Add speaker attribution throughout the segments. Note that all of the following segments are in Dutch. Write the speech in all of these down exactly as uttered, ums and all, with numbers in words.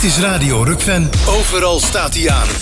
Speaker 1: Dit is Radio Rukven. Overal staat hij aan.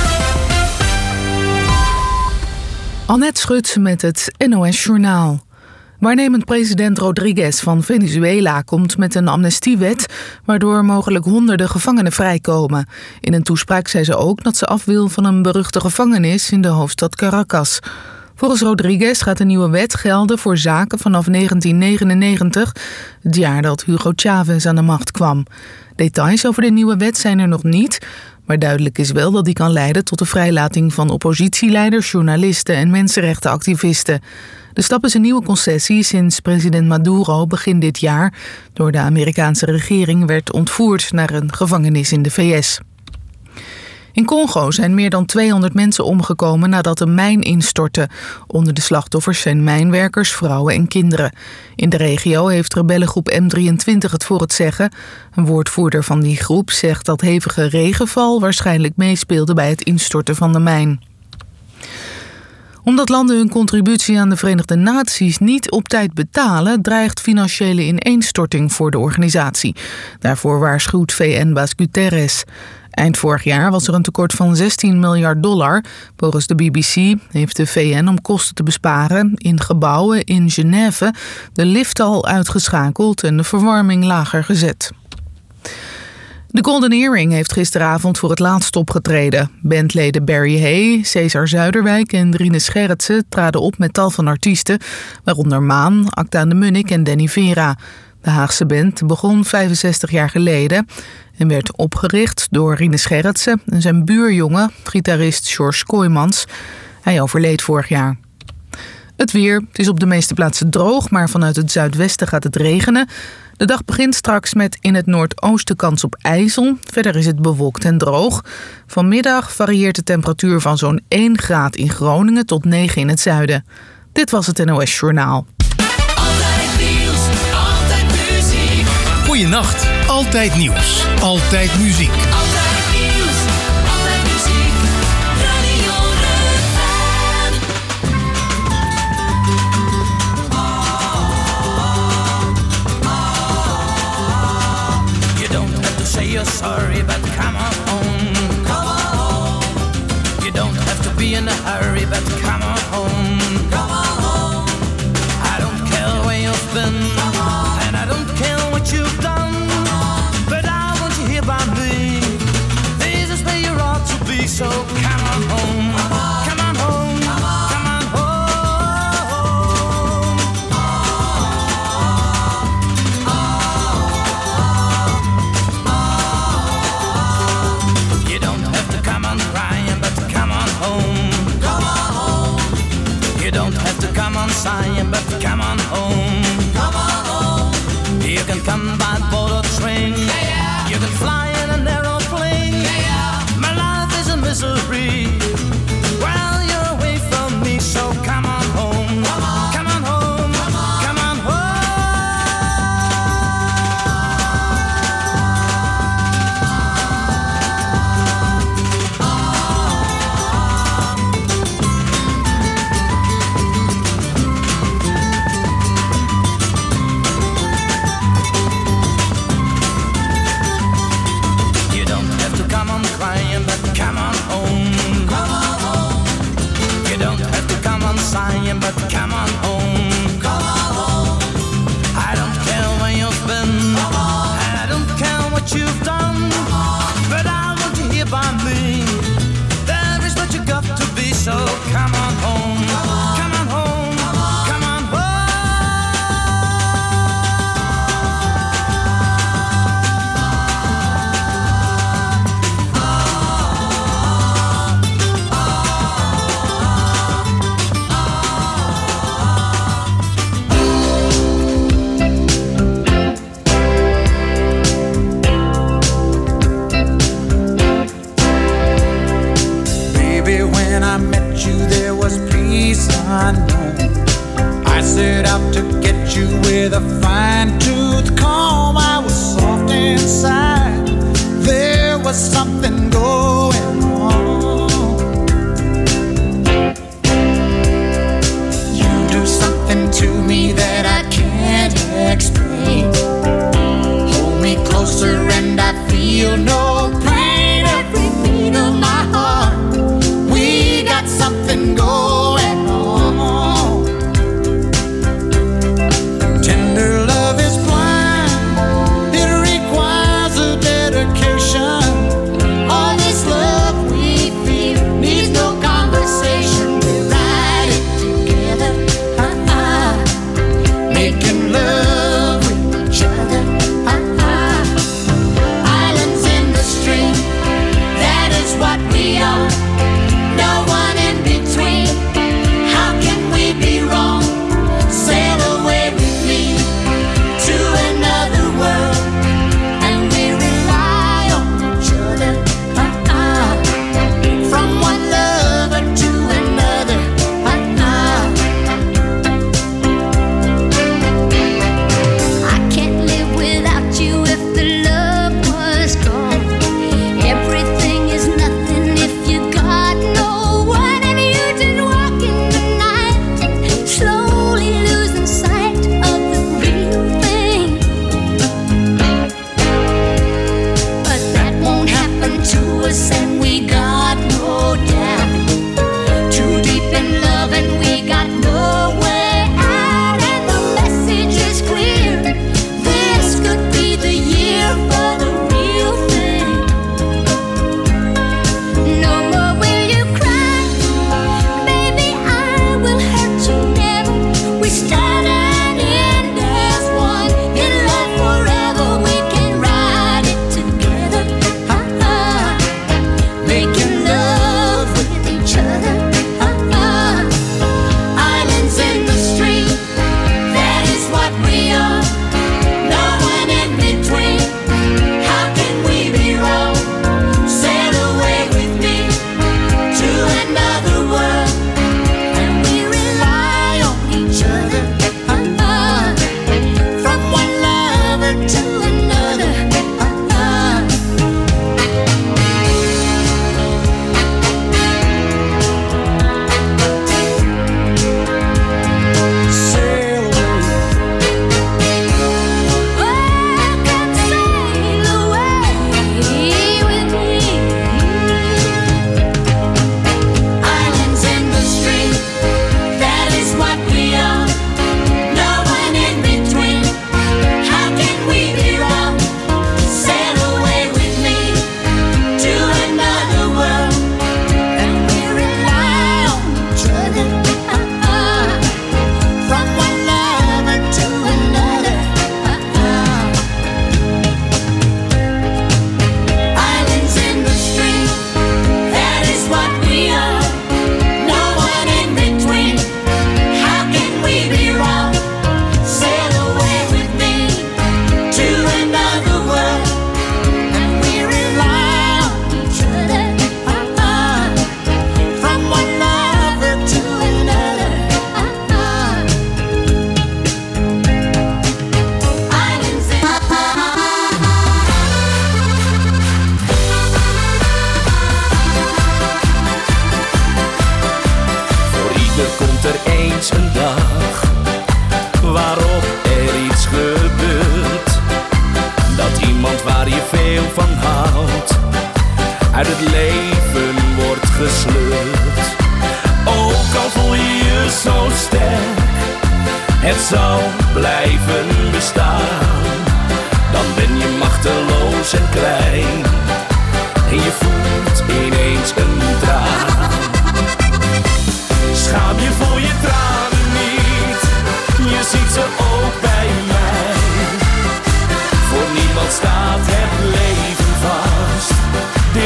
Speaker 2: Annette Schut met het N O S Journaal. Waarnemend president Rodriguez van Venezuela komt met een amnestiewet, waardoor mogelijk honderden gevangenen vrijkomen. In een toespraak zei ze ook dat ze af wil van een beruchte gevangenis in de hoofdstad Caracas. Volgens Rodriguez gaat de nieuwe wet gelden voor zaken vanaf negentien negenennegentig, het jaar dat Hugo Chavez aan de macht kwam. Details over de nieuwe wet zijn er nog niet, maar duidelijk is wel dat die kan leiden tot de vrijlating van oppositieleiders, journalisten en mensenrechtenactivisten. De stap is een nieuwe concessie sinds president Maduro begin dit jaar door de Amerikaanse regering werd ontvoerd naar een gevangenis in de V S. In Congo zijn meer dan tweehonderd mensen omgekomen nadat een mijn instortte. Onder de slachtoffers zijn mijnwerkers, vrouwen en kinderen. In de regio heeft rebellengroep M drieëntwintig het voor het zeggen. Een woordvoerder van die groep zegt dat hevige regenval waarschijnlijk meespeelde bij het instorten van de mijn. Omdat landen hun contributie aan de Verenigde Naties niet op tijd betalen, dreigt financiële ineenstorting voor de organisatie. Daarvoor waarschuwt V N-baas Guterres. Eind vorig jaar was er een tekort van zestien miljard dollar. Volgens de B B C heeft de V N om kosten te besparen in gebouwen in Genève de lift al uitgeschakeld en de verwarming lager gezet. De Golden Earring heeft gisteravond voor het laatst opgetreden. Bandleden Barry Hay, Cesar Zuiderwijk en Rinus Gerritsen traden op met tal van artiesten, waaronder Maan, Acta de Munnik en Danny Vera. De Haagse band begon vijfenzestig jaar geleden en werd opgericht door Rinus Gerritsen en zijn buurjongen, gitarist George Kooijmans. Hij overleed vorig jaar. Het weer. Het is op de meeste plaatsen droog, maar vanuit het zuidwesten gaat het regenen. De dag begint straks met in het noordoosten kans op ijzel. Verder is het bewolkt en droog. Vanmiddag varieert de temperatuur van zo'n één graad in Groningen tot negen in het zuiden. Dit was het N O S Journaal.
Speaker 3: Altijd nieuws, altijd muziek.
Speaker 1: Goeienacht. Altijd nieuws. Altijd muziek.
Speaker 3: Altijd nieuws, altijd muziek. Radio Rukven.
Speaker 4: You don't have to say you're sorry, but come on home.
Speaker 3: Come on home,
Speaker 4: You don't have to be in a hurry, but come on home.
Speaker 3: come on home,
Speaker 4: I don't care where you've been, and I don't care what you've done, but I want you here by me. This is where you ought to be, so come on home. Come on home. Come on home. You don't have to come on crying, but come on home.
Speaker 3: come on home,
Speaker 4: You don't have to come on sighing, but come on home.
Speaker 3: come on home.
Speaker 4: You can come by boat or train.
Speaker 3: Yeah.
Speaker 4: You can fly in an aeroplane.
Speaker 3: Yeah.
Speaker 4: My life is a misery while you're away from me. So come on home.
Speaker 3: Come on.
Speaker 4: Come on home.
Speaker 3: Come on.
Speaker 4: Come on home. You don't have to come on crying, but come on home.
Speaker 3: Come on home,
Speaker 4: You don't have to come on sighing, but come on home.
Speaker 3: come on home,
Speaker 4: I don't care where you've been, and I don't care what you've done, but I want you here by me. There is what you got to be, so come on home. Come on home. Come on home.
Speaker 5: Baby, when I met you, there was peace unknown. I set out to get you with a fine-tooth comb. I was soft inside. There was something going on. You do something to me that I can't explain. Hold me closer and I feel no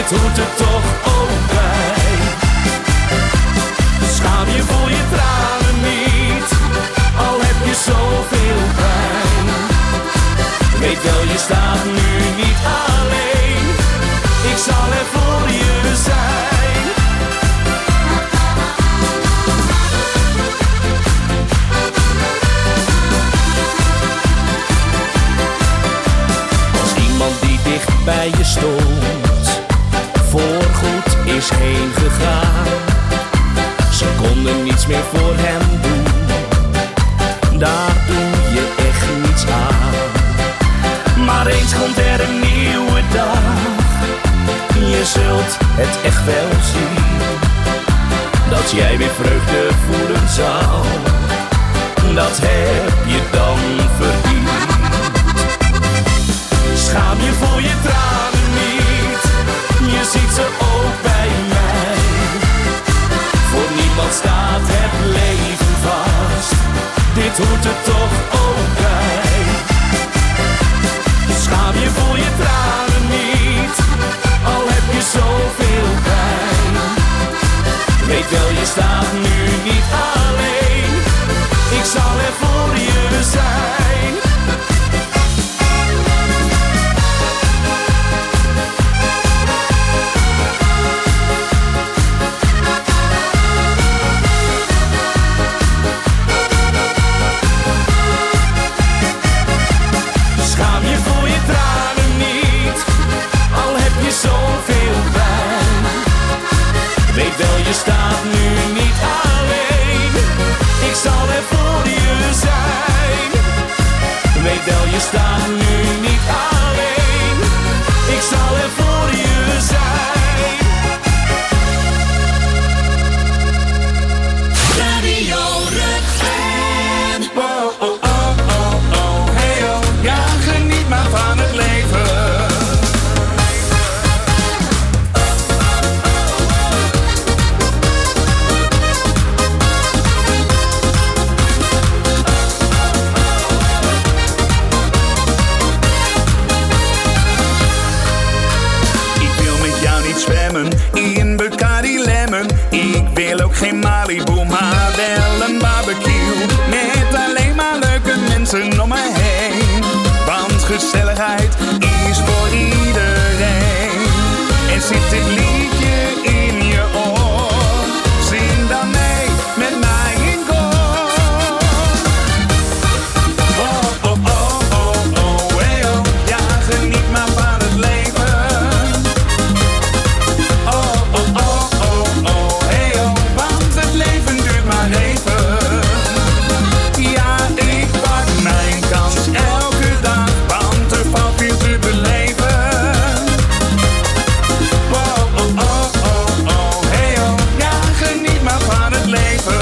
Speaker 4: dit hoort er toch ook bij. Schaam je voor je tranen niet, al heb je zoveel pijn. Weet wel, je staat nu niet alleen, ik zal er voor je zijn. Als iemand die dicht bij je stond voorgoed is heen gegaan, ze konden niets meer voor hem doen, daar doe je echt niets aan. Maar eens komt er een nieuwe dag, je zult het echt wel zien, dat jij weer vreugde voelen zal, dat heb je dan verdiend. Schaam je voor je tranen niet, je ziet ze ook bij mij. Voor niemand staat het leven vast, dit hoort er toch ook bij. Schaam je voor je tranen niet, al heb je zoveel pijn. Weet wel, je staat nu niet alleen, ik zal er voor je zijn. Schaam je voor je tranen niet, al heb je zoveel pijn. Weet wel, je staat nu niet alleen, ik zal er voor je zijn. Weet wel, je staat nu niet alleen, ik zal er voor je zijn.
Speaker 3: Radio Rutgen.
Speaker 5: Oh, oh, oh, oh, oh, hey oh, ja, geniet maar van het leven. Ik wil met jou niet zwemmen in Bacardi Lemon. Ik wil ook geen Malibu, maar wel een barbecue. Met alleen maar leuke mensen om me heen. Want gezelligheid is voor iedereen. En zit dit liedje in je oor, zing dan mee met mij in koor. Oh, oh, oh, oh, oh, hey oh, ja, geniet maar van het leven. Oh, oh, oh, oh, oh, hey oh, want het leven duurt maar even. Ja, ik pak mijn kans elke dag, want er valt veel te beleven. Oh, oh, oh, oh, oh, hey oh, ja, geniet maar van het leven.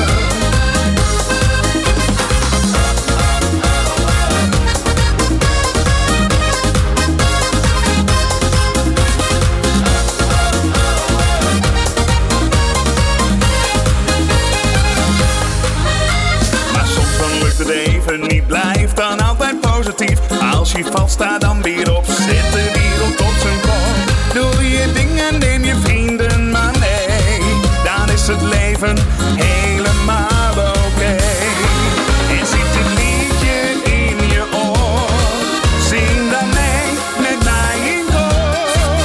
Speaker 5: Maar soms dan lukt het even niet, blijf dan altijd positief. Als je valt, sta dan weer op, zet de wereld op zijn kop. Doe je dingen, neem je vrienden maar mee, dan is het leven helemaal oké. En zit het liedje in je oor, zing dan mee met mij in koor.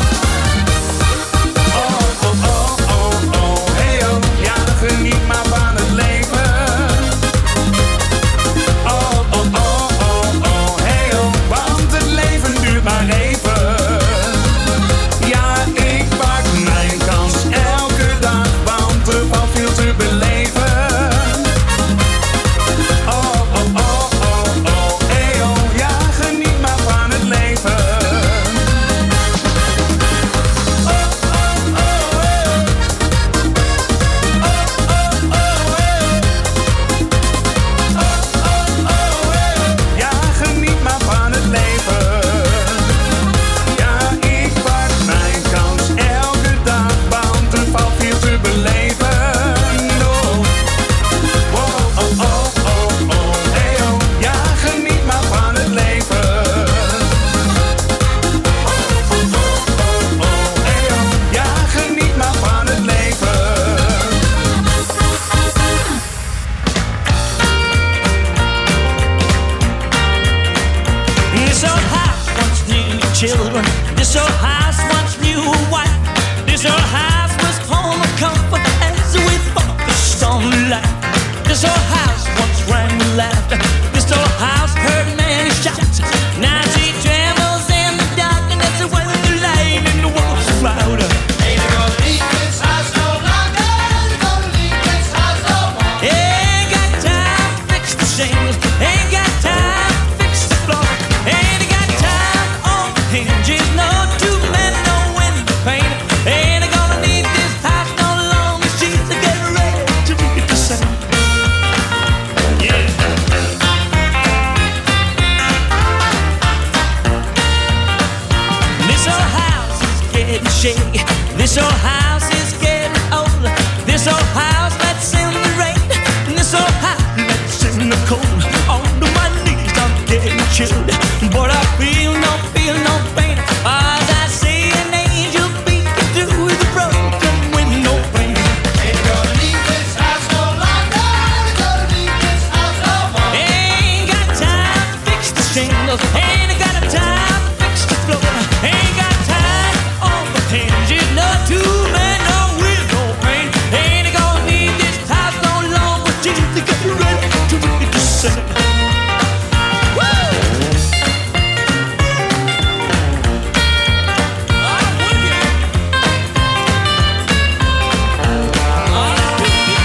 Speaker 5: Oh, oh, oh, oh, oh, hey oh, ja, geniet maar van het leven. Oh, oh, oh, oh, oh, hey oh, want het
Speaker 4: children. This old house once knew a wife. This old house was home of comfort as we focused on life. This old house once rang with laughter. This old house heard many shouts. Now she trembles in the darkness when the light in the walls is louder.
Speaker 5: Ain't gonna leave this house no longer. Ain't gonna leave this house no more.
Speaker 4: Ain't got time to fix the shingles. Ain't got time to fix the floor. Ain't got time on the hinges. No two men, no window pane. Ain't gonna need this house no longer. She's getting ready to read the same. Yeah. This old house is getting shaky. This old house is getting old. This old house lets in the rain. And this old house lets in the cold. Under my knees I'm getting chilled. But I feel no, feel no pain. As I see an angel peeking through the broken window pane.
Speaker 5: Ain't gonna leave this house no longer. Ain't gonna leave this house no more.
Speaker 4: Ain't got time to fix the shingles. Ain't got time to fix the floor. Ain't got time on the hinges. No two men, no window pane. Ain't gonna need this house no longer. She's getting ready to read the same. Woo! I'm with you. I'm with you.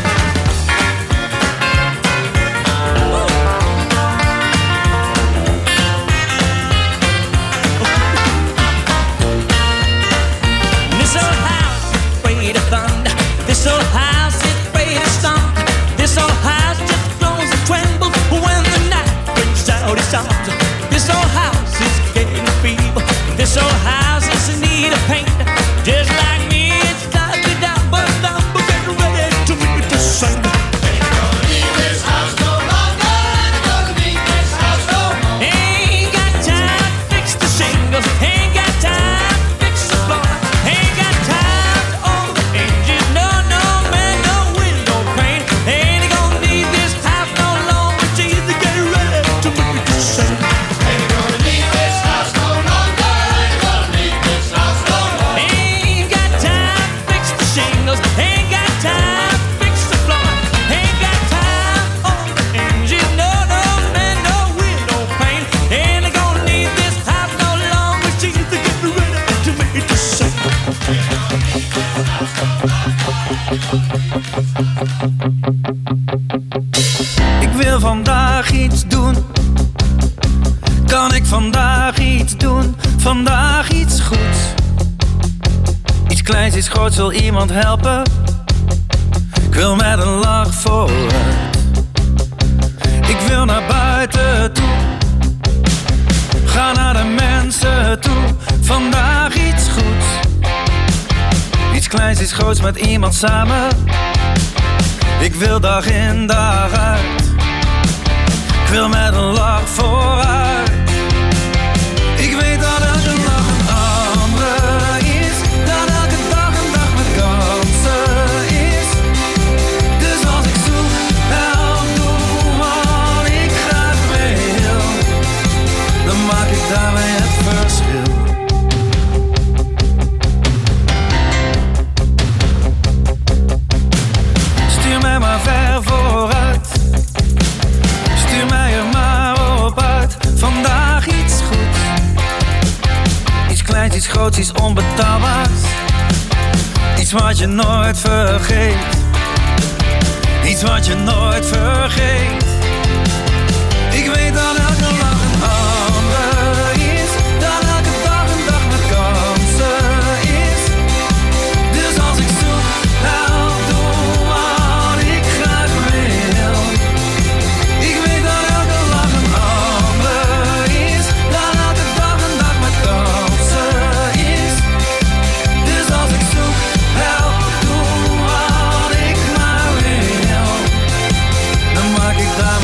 Speaker 4: This old house is afraid of thunder. This old house is afraid of storm. This old house just groans and trembles when the night brings out its arms. This old house is getting feeble. This old house is in need of paint. Just like me, it's started down, but I'm getting ready to read the same.
Speaker 5: Ain't gonna leave this house no longer. Ain't gonna leave this house no more.
Speaker 4: Ain't got time to fix the shingles. Ain't got time to fix the floor. Ain't got time to own the hinges. No, no man, no window pane. Ain't gonna need this house no longer. She's getting ready to make the same.
Speaker 5: Ain't gonna leave this house no longer. Ain't gonna leave this house no more.
Speaker 4: Ain't got time to fix the shingles. Ain't got time to fix the floor. Ain't got time on the hinges. No, no man, no window pane. Ain't gonna need this house no longer. She's getting ready to make the same.
Speaker 6: Ik wil vandaag iets doen. Kan ik vandaag iets doen? Vandaag iets goeds. Iets kleins, iets groots, wil iemand helpen? Ik wil met een lach vooruit. Ik wil naar buiten toe. Ga naar de mensen toe. Vandaag iets goeds. Iets kleins, iets groots met iemand samen. Ik wil dag in dag uit. Ik wil met een lach vooruit. Ik weet dat elke lach een andere is. Dat elke dag een dag met kansen is. Dus als ik zoek, help doe wat ik graag wil. Dan maak ik daarmee het verschil. Stuur mij maar ver vooruit. Stuur mij er maar op uit. Vandaag iets goeds. Iets kleins, iets groots, iets onbetaalbaars. Iets wat je nooit vergeet. Iets wat je nooit vergeet. Ik weet dat elke lach een ander is. Dat elke dag een dag met kansen is. Dus als ik zoek, help doe wat ik graag wil. Ik weet dat elke lach een ander is. Dat elke dag een dag met kansen is. Dus als ik zoek, help doe wat ik graag wil. Dan maak ik daar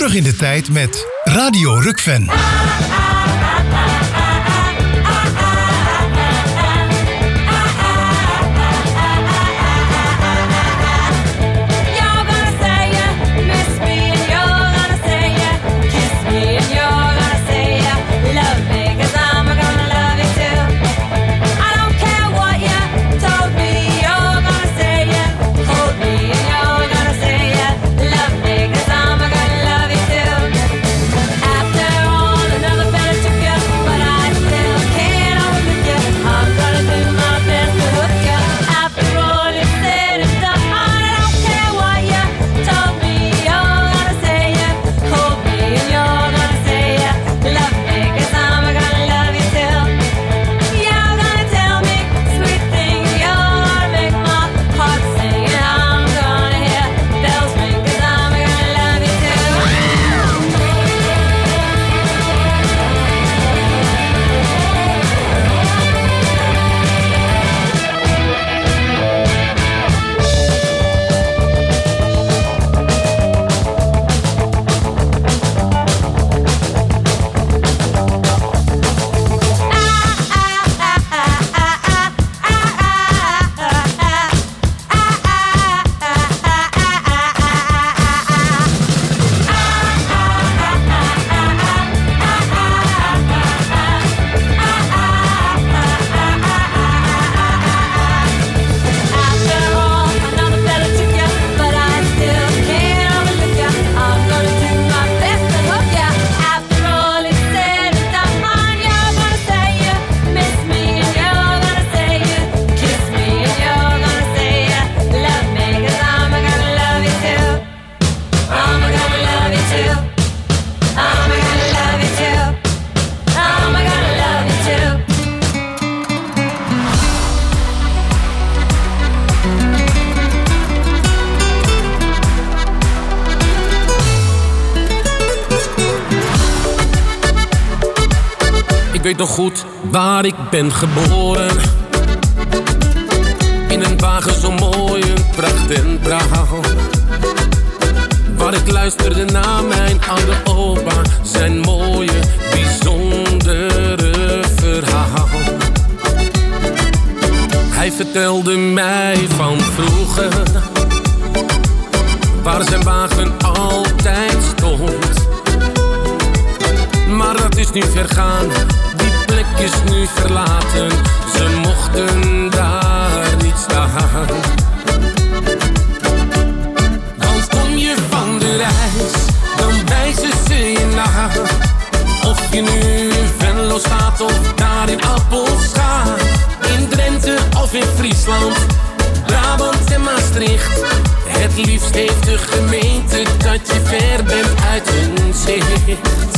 Speaker 1: terug in de tijd met Radio Rukven.
Speaker 7: Ik weet nog goed waar ik ben geboren. In een wagen zo mooi, een pracht en praal. Waar ik luisterde naar mijn oude opa, zijn mooie, bijzondere verhaal. Hij vertelde mij van vroeger, waar zijn wagen altijd stond. Maar dat is nu vergaan, die plek is nu verlaten. Ze mochten daar niet staan. Want kom je van de reis, dan wijzen ze je na. Of je nu in Venlo staat of daar in Appelscha. In Drenthe of in Friesland, Brabant en Maastricht. Het liefst heeft de gemeente dat je ver bent uit hun zicht.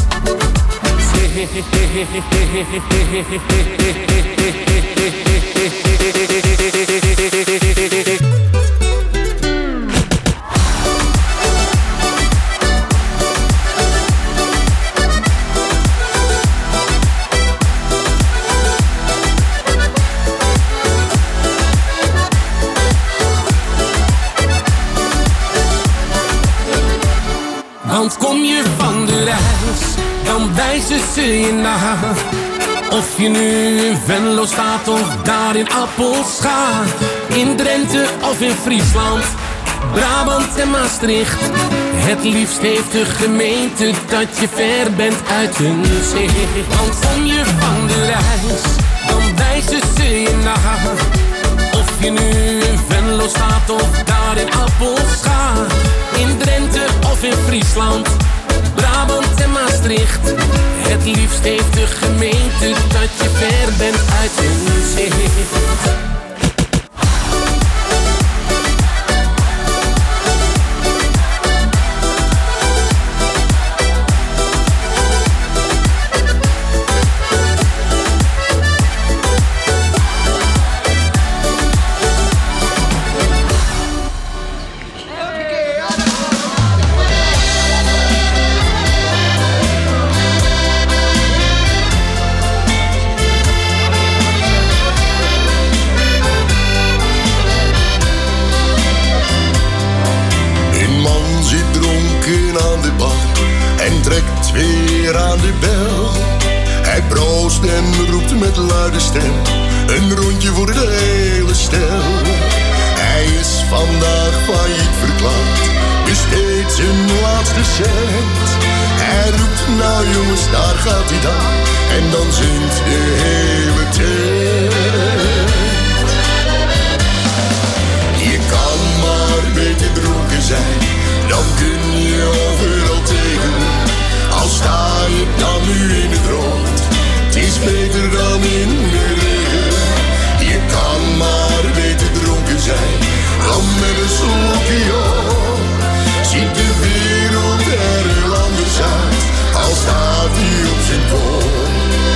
Speaker 7: Want kom je van de reis, dan wijzen ze je na. Of je nu in Venlo staat of daar in Appelscha. In Drenthe of in Friesland, Brabant en Maastricht. Het liefst heeft de gemeente dat je ver bent uit hun zicht. Want kom je van de reis, dan wijzen ze je na. Of je nu in Venlo staat of daar in Appelscha. In Drenthe of in Friesland, Brabant en Maastricht. Het liefst heeft de gemeente dat je ver bent uit hun zicht.
Speaker 8: aan de bel. Hij proost en roept met luide stem, een rondje voor de hele stel. Hij is vandaag failliet verklaard, besteedt zijn laatste cent. Hij roept, nou jongens, daar gaat hij dan, en dan zingt de hele tent. Je kan maar beter dronken zijn, dan kun je overal tegen. Al sta je dan nu in het rood, het is beter dan in de regen. Je kan maar beter dronken zijn, dan met een slokje op. Ziet de wereld er heel anders uit, al staat hij op zijn kop.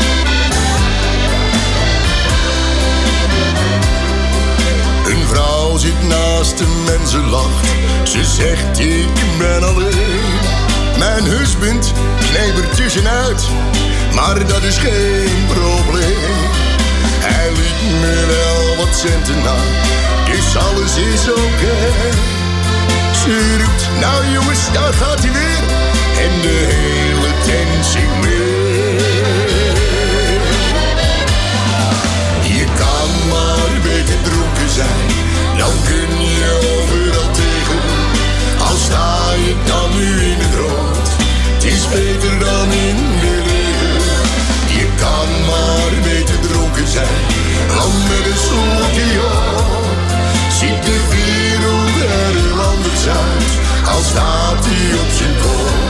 Speaker 8: Een vrouw zit naast hem en ze lacht. Ze zegt, ik ben alleen. Mijn husband kneep er tussenuit, maar dat is geen probleem. Hij liet me wel wat centen na, dus alles is oké. Okay. Ze roept, nou jongens, daar gaat hij weer, en de hele tent zingt mee. Je kan maar beter dronken zijn, dan kun je overal tegen. Al sta je dan nu in het rood, het is beter dan in de regen. Je kan maar beter dronken zijn, dan met een slokje op. Ziet de wereld er heel anders uit, al staat hij op zijn kop.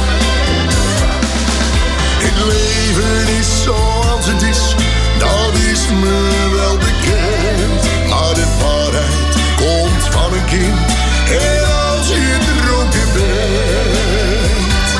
Speaker 8: Het leven is zoals het is, dat is me wel bekend. Maar de waarheid komt van een kind, en als je dronken bent.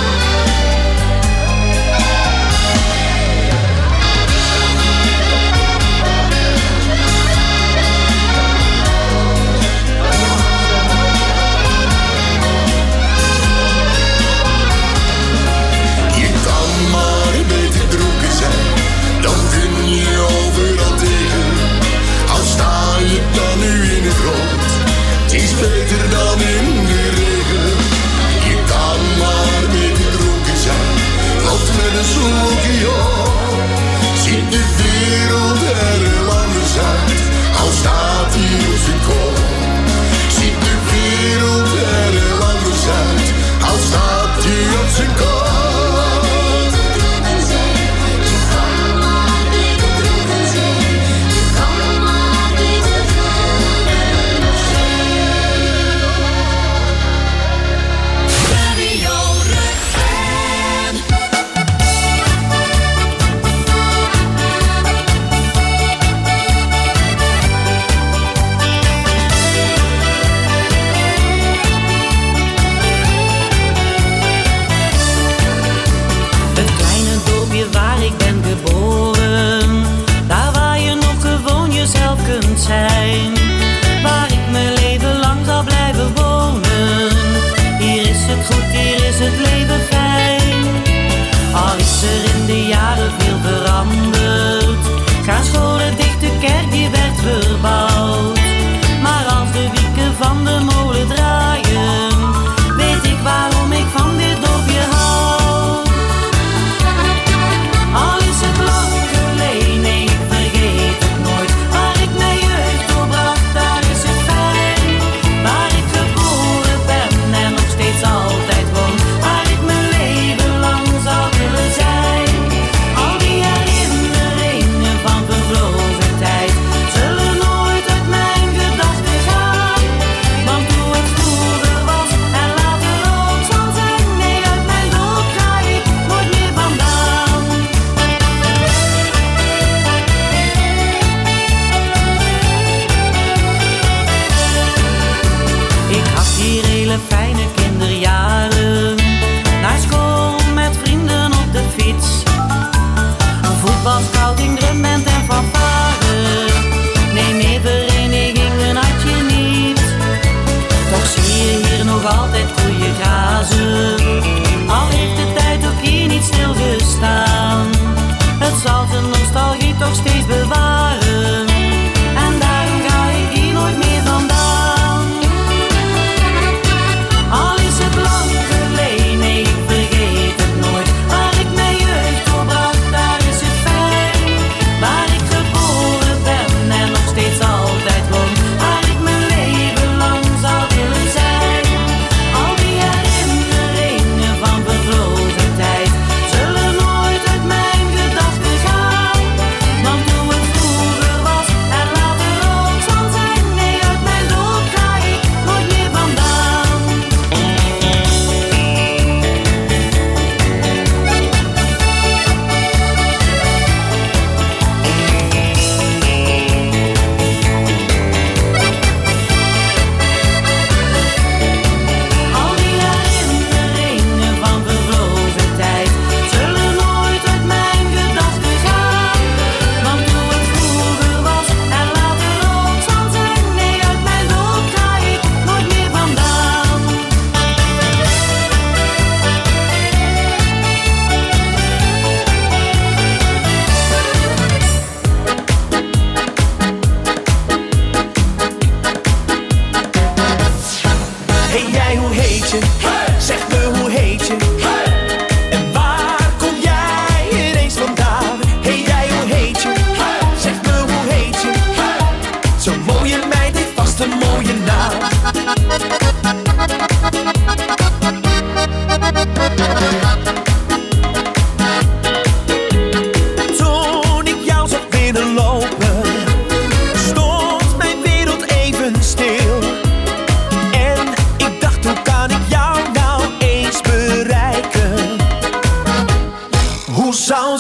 Speaker 8: Je kan maar beter dronken zijn, dan kun je overal tegen. Al sta je dan nu in het rood, het is beter dan in de regen. Je kan maar beter dronken zijn, want met een slokje op. Ziet de wereld er heel anders uit, al staat hij op zijn kop. Ziet de wereld er heel anders uit, al staat hij op zijn kop.
Speaker 9: Zijn, waar ik mijn leven lang zal blijven wonen. Hier is het goed, hier is het leven fijn. Al is er in de jaren veel veranderd, gaan scholen dicht, de kerk die werd verbouwd. Maar als de wieken van de molen draaien, weet ik waarom ik van dit dorpje hou. Al is het lang geleden, nee, ik vergeet het nooit. Waar ik mijn jeugd doorbracht, daar is het fijn. Waar ik geboren ben en nog steeds altijd woon. Waar ik mijn leven lang zou willen zijn. Al die herinneringen van vervlogen tijd zullen nooit uit mijn gedachten gaan. Want hoe het vroeger was en later ook zal zijn, nee, uit mijn dorp ga ik nooit meer vandaan. Ik had hier hele fijne kinderjaren, naar school met vrienden op de fiets. Een voetbal, scouting, drumband en fanfare. Nee, meer verenigingen had je niet. Toch zie je hier nog altijd goede grazen, al heeft de tijd ook hier niet stilgestaan. Het zal zijn nostalgie toch steeds bewaren, en daarom ga ik hier nooit meer vandaan. Al is het lang geleden, nee, ik vergeet het nooit. Waar ik mijn jeugd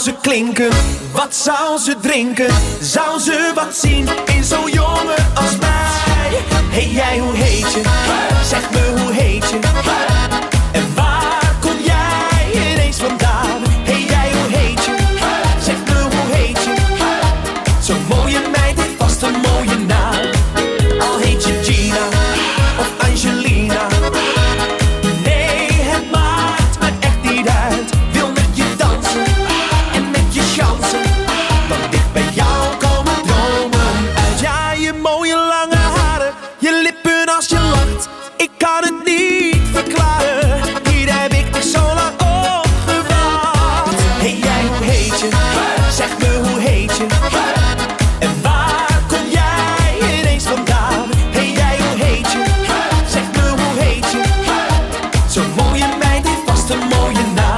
Speaker 10: ze klinken? Wat zou ze drinken? Zou ze wat zien in zo'n jongen als mij? Hey jij, hoe heet je? Zeg me, hoe heet je? En waar kom jij ineens vandaan? Hey jij, hoe heet je? Zeg me, hoe heet je? Zo'n mooie meid heeft vast een mooie naam. Al heet je Gina of Angelina. Nee, het maakt me echt niet uit. Wil met je dansen en met je chansen. Dan dicht bij jou komen dromen uit. Ja, je mooie lange haren, je lippen als je lacht. Ik kan het niet verklaren. Hier heb ik nog zo lang op gewacht. Hey jij, hoe heet je? Zeg me, hoe heet je? En waar kom jij ineens vandaan? Hey jij, hoe heet je? Zeg me, hoe heet je? Zo'n mooie meid heeft vast een mooie naam.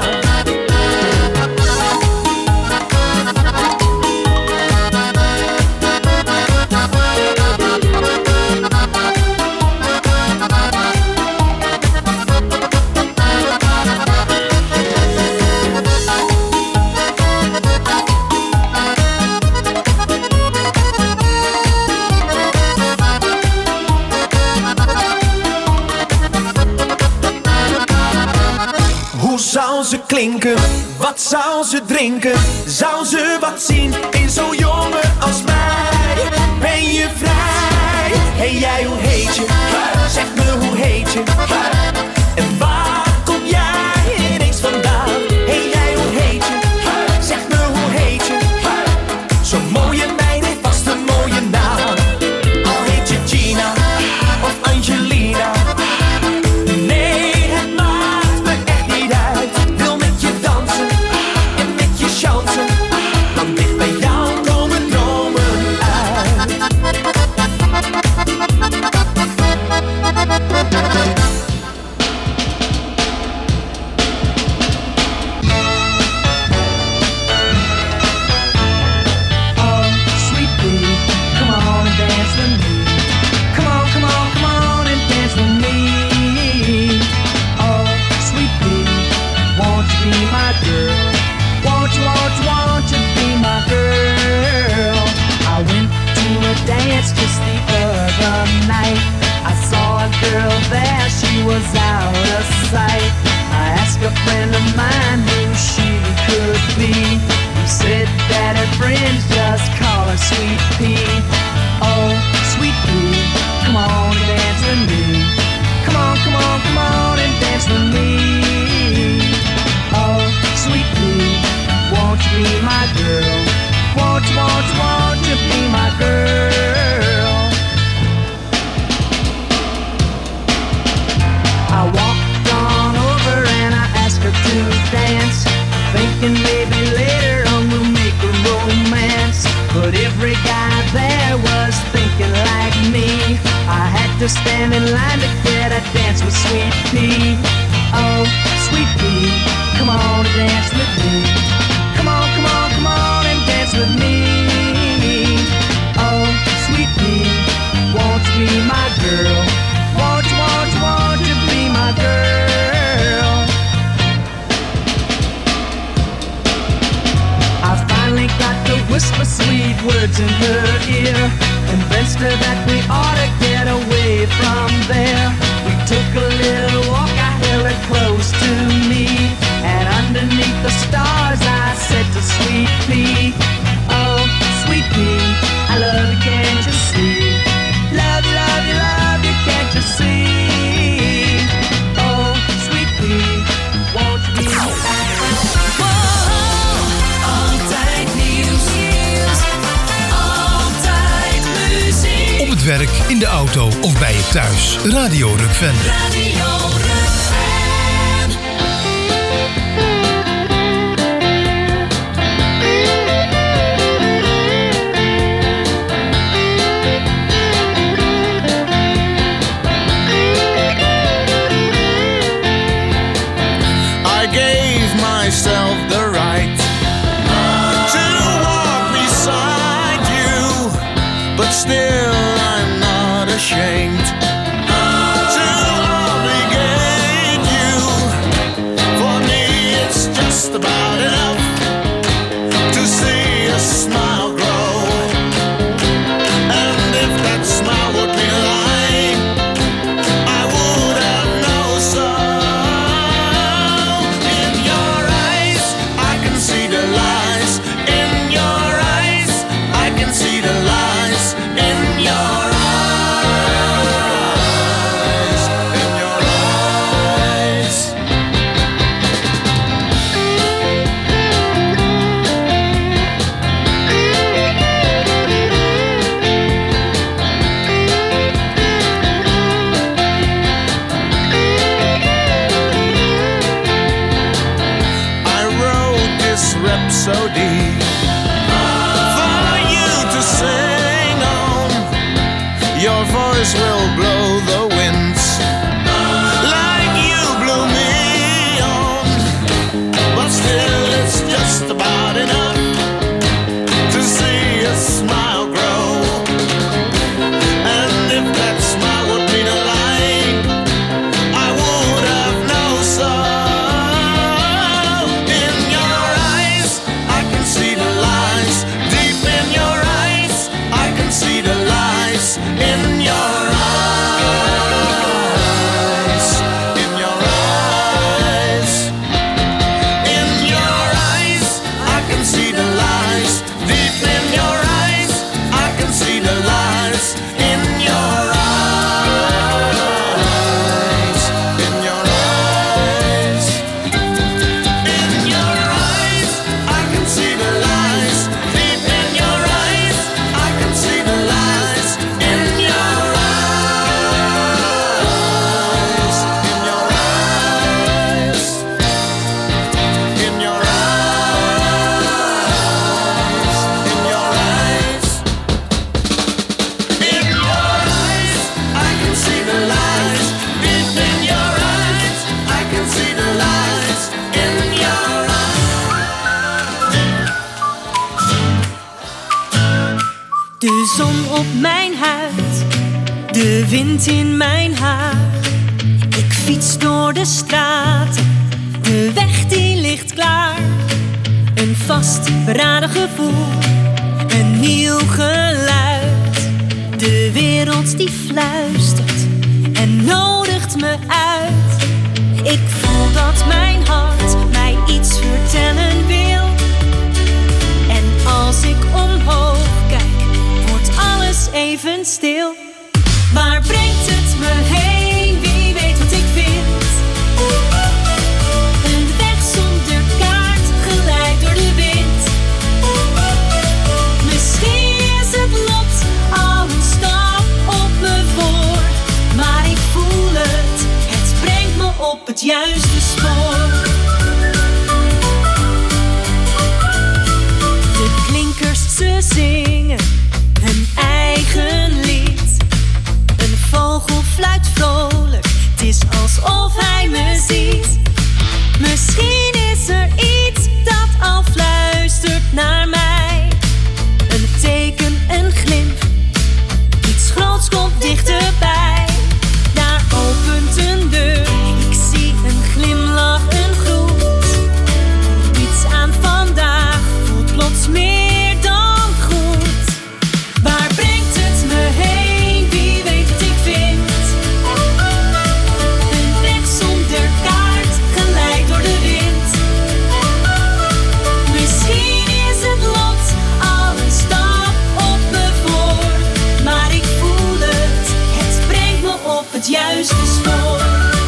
Speaker 10: Hoe zou ze klinken? Wat zou ze drinken? Zou ze wat zien in zo'n jongen als mij? Ben je vrij? Hey jij, hoe heet je? Zeg me, hoe heet je? En waar kom jij ineens vandaan? Hey jij, hoe heet je? Zeg me, hoe heet je? Zo'n mooie meid heeft vast een mooie naam. Al heet je Gina of Angelina. Nee, het maakt me echt niet uit. Wil met je dansen en met je chansen. Dan dicht bij jou komen dromen uit.
Speaker 11: Oh, sweet pea, come on and dance with me. Come on, come on, come on and dance with me. Oh, sweet pea, won't you be my girl? Won't you, won't you, won't you be my girl? I went to a dance just the other night. I saw a girl there, she was out of sight. I asked a friend of mine who she could be. He said that her friends just call her Sweet Pea. Oh, Sweet Pea, come on and dance with me. Come on, come on, come on and dance with me. Oh, Sweet Pea, won't you be my girl? Won't you, won't you, won't you be my girl? I walked on over and I asked her to dance, thinking maybe later on we'll make a romance. But every guy there was thinking like me. I had to stand in line to get a dance with Sweet Pea. Oh, Sweet Pea, come on and dance with me. Come on, come on, come on and dance with me. Oh, Sweet Pea, won't you be my girl? Won't you, won't you, won't you be my girl? I finally got to whisper sweet words in her ear, convinced her that we ought to get away from there. We took a little walk, I held her close to me, and underneath the stars I said to Sweet Pea, oh, Sweet Pea, I love you, can't you see? Love you, love you, love you, can't you see? Oh, Sweet Pea, won't you be my
Speaker 3: Altijd nieuws, altijd muziek.
Speaker 1: Op het werk, in de auto of bij je thuis. Radio Rukvende.
Speaker 3: Radio Rukven.
Speaker 12: I gave myself the right to walk beside you, but still I'm not ashamed to obligate you. For me it's just about enough melody for you to sing on. Your voice will blow the winds like you blew me on. But still it's just about enough to see a smile grow. And if that smile would mean a lie, I would have no soul. In your eyes, I can see the lies. Deep in your eyes, I can see the lies. In your eyes, in your eyes, in your eyes, I can see the lies. Deep in your eyes, I can see the lies. In your eyes, in your eyes, in your eyes, I can see the lies. Deep in your eyes, I can see the lies. In your eyes, in your eyes, in your eyes, in your eyes, in your eyes, I can see the lies. Deep in your eyes, I can see the lies. In your
Speaker 13: De zon op mijn huid, de wind in mijn haar. Ik fiets door de straten, de weg die ligt klaar. Een vastberaden gevoel, een nieuw geluid. De wereld die fluistert en nodigt me uit. Ik voel dat mijn hart mij iets vertellen wil. En als ik omhoog kijk, wordt alles even stil. Waar brengt het me heen? Wie weet wat ik vind? Een weg zonder kaart, geleid door de wind. Misschien is het lot al een stap op me voor. Maar ik voel het, het brengt me op het juiste spoor. De klinkers, ze zingen hun eigen lied. Een vogel fluit vrolijk, het is alsof hij me ziet. Misschien is er iets dat al fluistert naar mij. Een teken, een glimp, iets groots komt dichterbij. Daar opent een deur, ik zie een glimlach, een groet. Iets aan vandaag voelt plots meer dan goed. Waar brengt het me heen? Wie weet wat ik vind? Een weg zonder kaart, geleid door de wind. Misschien is het lot al een stap op me voor. Maar ik voel het, het brengt me op het juiste spoor.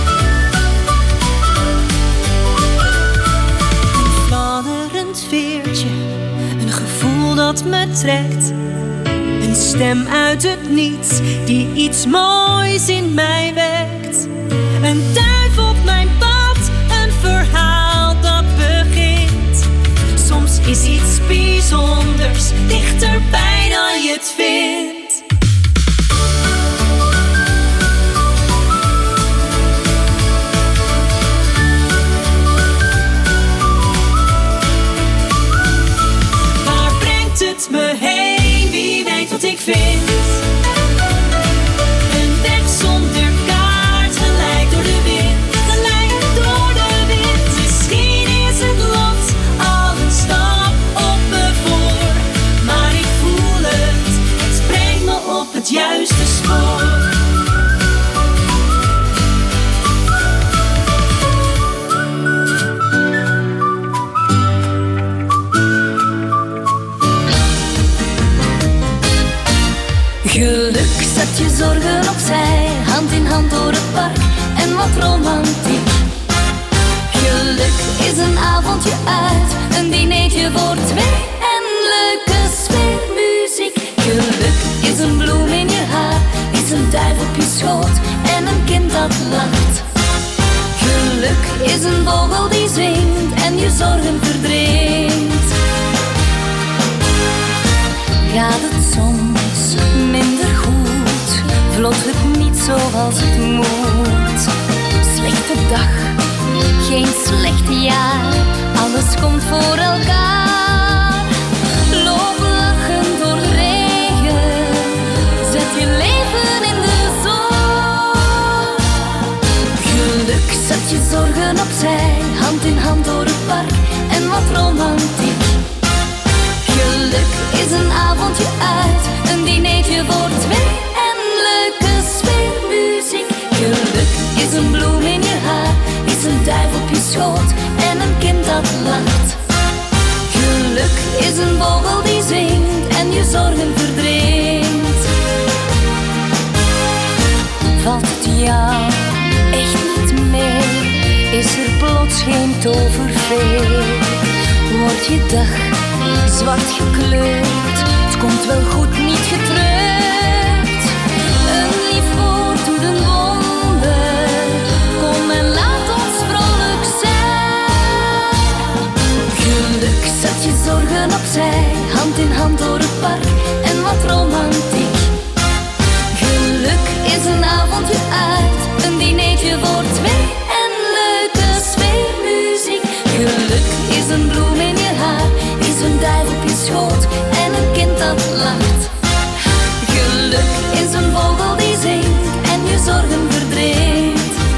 Speaker 13: Een fladderend veertje, een gevoel dat me trekt. Een stem uit het niets die iets moois in mij wekt. Een duif op mijn pad, een verhaal dat begint. Soms is iets bijzonders dichterbij dan je het vindt. Waar brengt het me heen? Wie weet wat ik vind? Een weg zonder kaart, geleid door de wind, geleid door de wind. Misschien is het lot al een stap op me voor. Maar ik voel het, het brengt me op het juiste spoor.
Speaker 14: Geluk, zet je zorgen opzij, hand in hand door het park en wat romantiek. Geluk is een avondje uit, een dinertje voor twee en leuke sfeermuziek. Geluk is een bloem in je haar, is een duif op je schoot en een kind dat lacht. Geluk is een vogel die zingt en je zorgen verdringt. zoals het moet. Slechte dag, geen slecht jaar, alles komt voor elkaar. Loop lachend door de regen, zet je leven in de zon. Geluk, zet je zorgen opzij, hand in hand door het park en wat romantiek. Geluk is een avondje uit, een dinertje voor twee en leuke sfeermuziek. Geluk is een bloem in je haar, is een duif op je schoot en een kind dat lacht. Geluk is een vogel die zingt en je zorgen verdringt. Valt het jou echt niet mee, is er plots geen toverfee. Wordt je dag zwart gekleurd, het komt wel goed, niet getreurd. Een lief woord doet een wonder, kom en laat ons vrolijk zijn. Geluk, zet je zorgen opzij, hand in hand door het park en wat romantiek. Geluk is een avondje uit, een dinertje voor twee en leuke sfeermuziek. Geluk is een bloem in je haar, is een duif op je schoot en een kind dat lacht. Geluk is een vogel die zingt en je zorgen verdringt.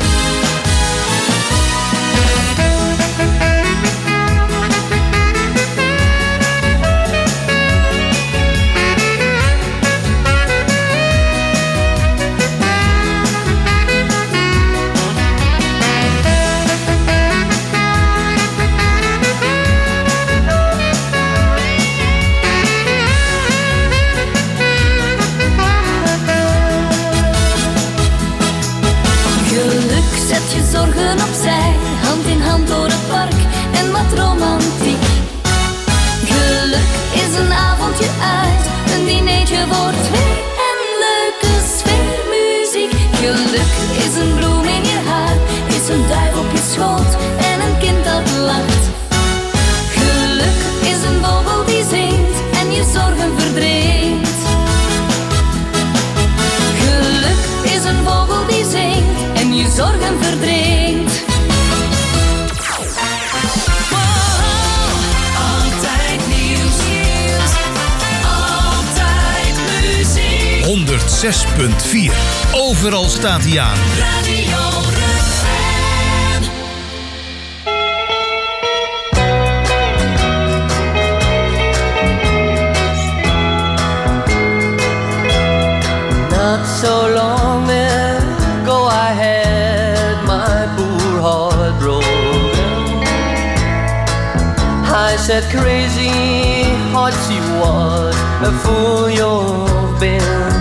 Speaker 14: Zorgen opzij, hand in hand door het park en wat romantiek. Geluk is een avondje uit, een dinertje voor twee en leuke sfeermuziek. Geluk is een bloem in je haar, is een duif op je schoot en een kind dat lacht. Geluk is een vogel die zingt en je zorgen verdringt. Geluk is een vogel die zingt en je zorgen verdringt.
Speaker 3: Altijd nieuws, altijd muziek.
Speaker 1: honderdzes punt vier. Overal staat hij aan.
Speaker 3: Radio Refrain.
Speaker 15: Not so long ago I had my poor heart broken. I said crazy heart she was a fool you've been.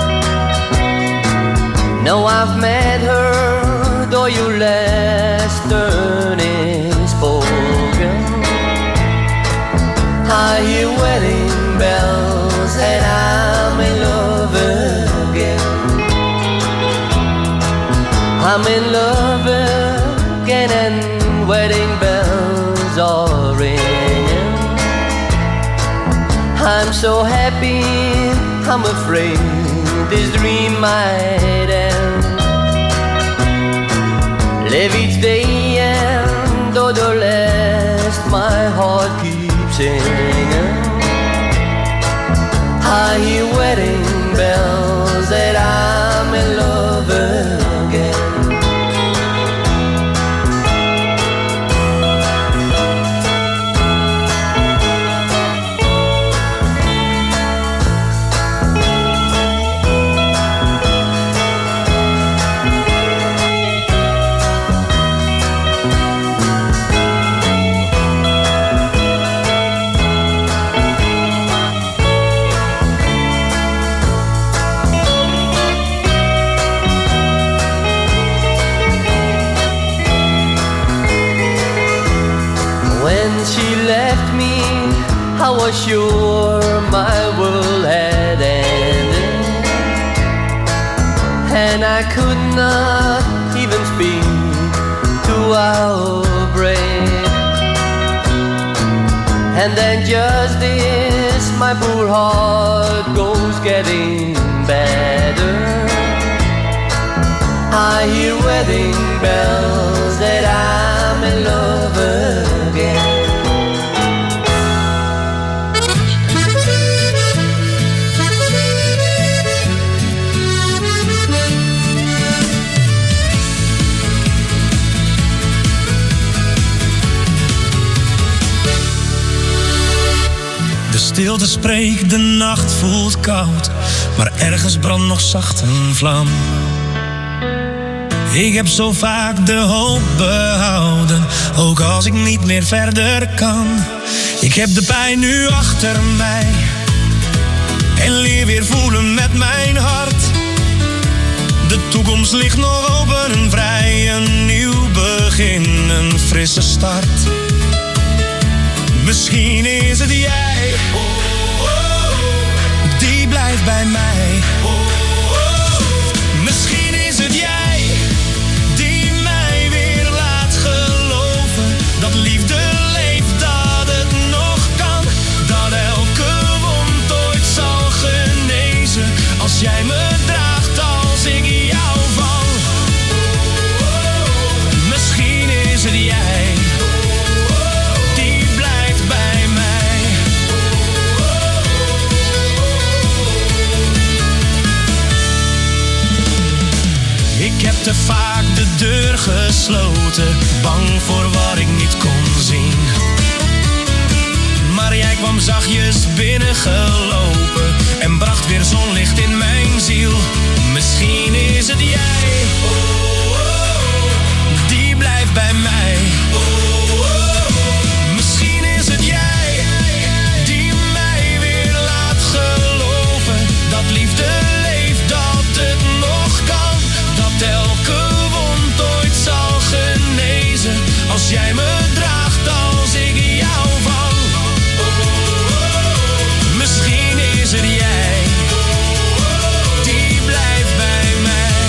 Speaker 15: Now I've met her, though your last turn is spoken. I hear wedding bells and I'm in love again. I'm in love again and wedding bells are ringing. I'm so happy, I'm afraid this dream might end. Live each day and though the last my heart keeps singing. I hear wedding bells that I'm in love again. I was sure my world had ended, and I could not even speak to our break. And then just this, my poor heart goes getting better. I hear wedding bells that I'm in love again.
Speaker 6: De stilte spreekt, de nacht voelt koud, maar ergens brandt nog zacht een vlam. Ik heb zo vaak de hoop behouden, ook als ik niet meer verder kan. Ik heb de pijn nu achter mij en leer weer voelen met mijn hart. De toekomst ligt nog open en vrij, een nieuw begin, een frisse start. Misschien is het jij, die blijft bij mij. Misschien is het jij, die mij weer laat geloven dat liefde leeft, dat het nog kan, dat elke wond ooit zal genezen als jij me draagt als ik jou val. Misschien is het jij, die blijft bij mij. Ik heb te vaak de deur gesloten, bang voor wat ik niet kon zien. Maar jij kwam zachtjes binnengelopen en bracht weer zonlicht in mijn ziel. Misschien is het jij, die blijft bij mij. Misschien is het jij, die mij weer laat geloven dat liefde leeft, dat het nog kan, dat elke wond ooit zal genezen als jij me draagt als ik jou vang. Misschien is het jij, die blijft bij mij.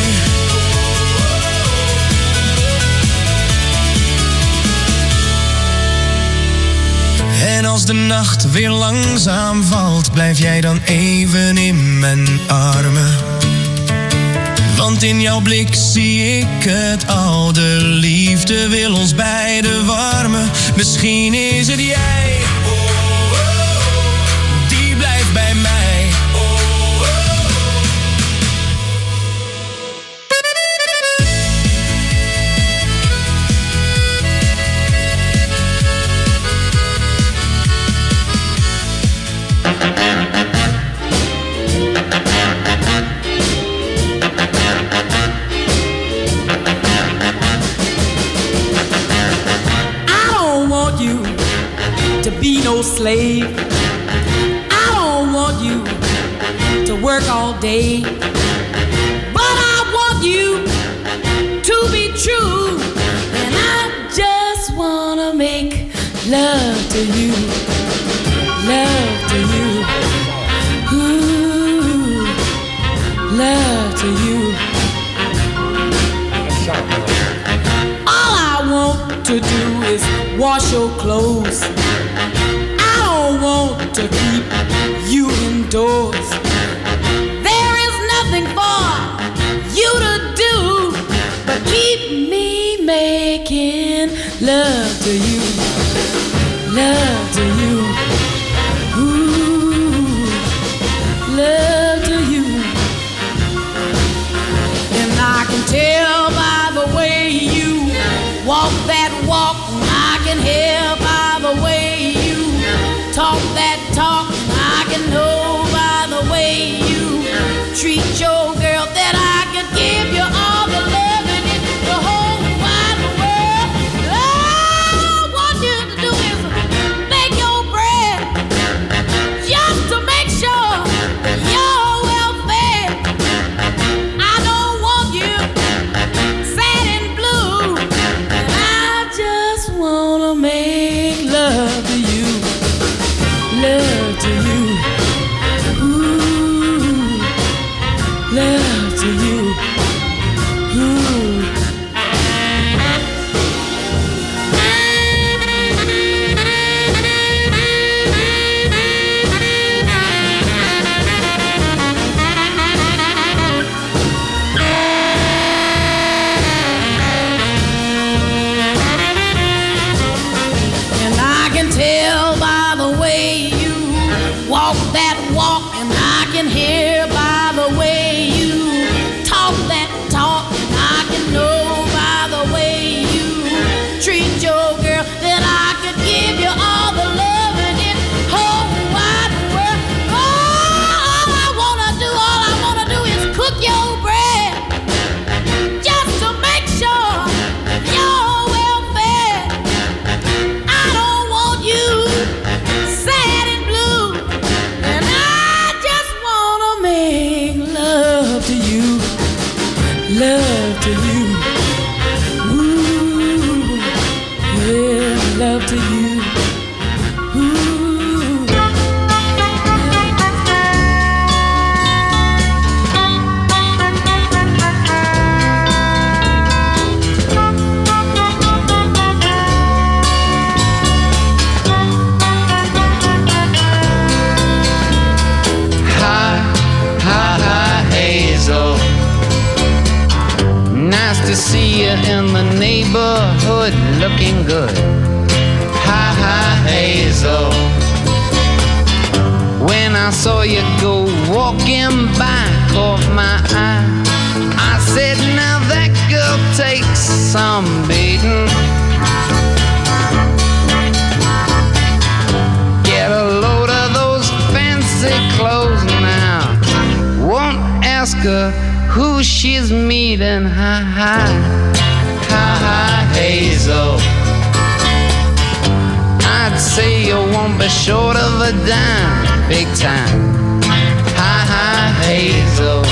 Speaker 6: En als de nacht weer langzaam valt, blijf jij dan even in mijn armen. Want in jouw blik zie ik het al, de liefde wil ons beiden warmen. Misschien is het jij, die blijft bij mij.
Speaker 11: Be no slave. I don't want you to work all day, but I want you to be true, and I just wanna make love to you, love to you, ooh, love to you. All I want to do is wash your clothes. I want to keep you indoors. There is nothing for you to do but keep me making love to you, love to you, ooh, love to you. And I can tell by the way you walk that walk, I can hear by the way you talk that talk, I can know by the way you treat your girl that I could give you all the love in it, the whole wide world. All I want you to do is make your bread, just to make sure that you're well fed. I don't want you sad and blue, and I just wanna make love to you, love to you, ooh, love.
Speaker 16: walk, and I can hear by the way you talk that talk, and I can know by the way you treat your girl that I could give you all the love in this whole wide world. All I wanna do, all I wanna do is cook your bread, just to make sure you're well fed. I don't want you sad and blue, and I just wanna make love to you, love to you. Ooh, yeah, love to you.
Speaker 17: Hi, hi, hi, Hazel. Nice to see you in the neighborhood, looking good. Hi, hi, Hazel. When I saw you go walking by, caught my eye. I said, now that girl takes some beating. Get a load of those fancy clothes now. Won't ask her who she's meeting. Hi, hi, hi, hi, Hazel. I'd say you won't be short of a dime, big time. Hi, hi, Hazel.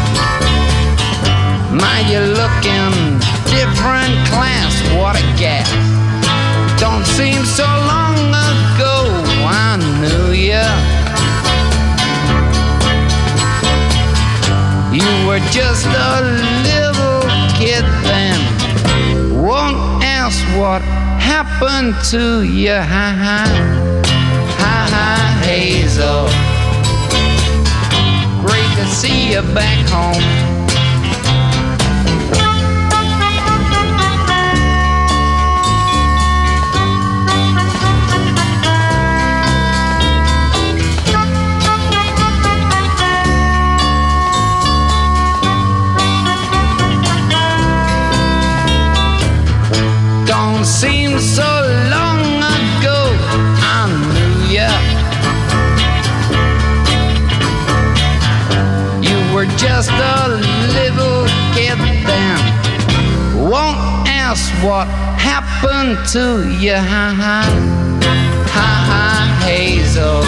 Speaker 17: My, you're looking different class, what a gas. Don't seem so long ago I knew ya. You were just a little kid then. Won't ask what happened to you. Hi, hi, hi, hi, Hazel. Great to see you back home. Don't seem so long ago I knew ya. You were just a little kid then. Won't ask what happened to you. Ha ha, ha ha, Hazel.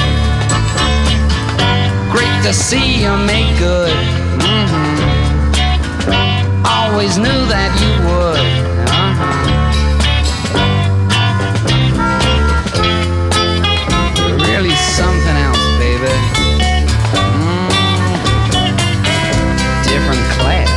Speaker 17: Great to see you make good. Mm-hmm. Always knew that you would. Uh-huh. Really something else, baby. Mm. Different class.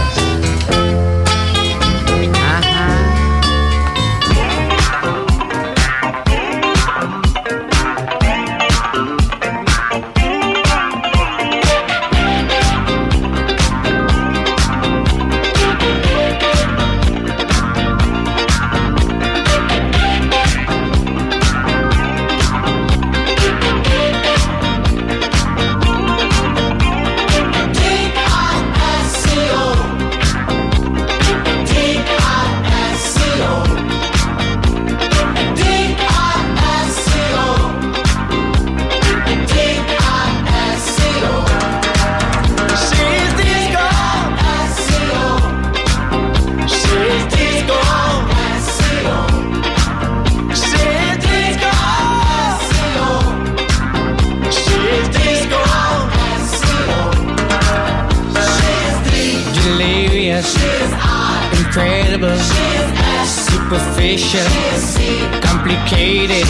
Speaker 18: Incredible, superficial, complicated.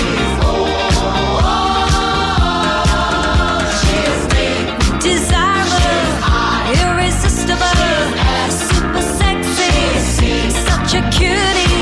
Speaker 13: Desirable, irresistible, super sexy, such a cutie.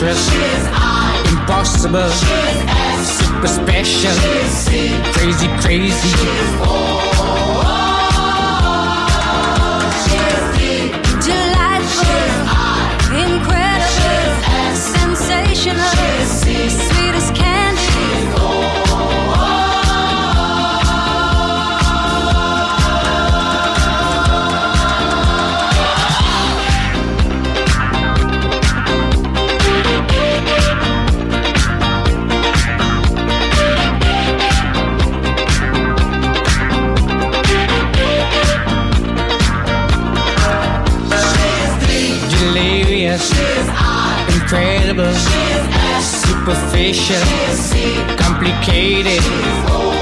Speaker 18: dangerous, impossible, super special, crazy, crazy.
Speaker 14: Delightful, incredible, sensational, sweet as candy.
Speaker 18: Delirious, incredible, superficial, complicated.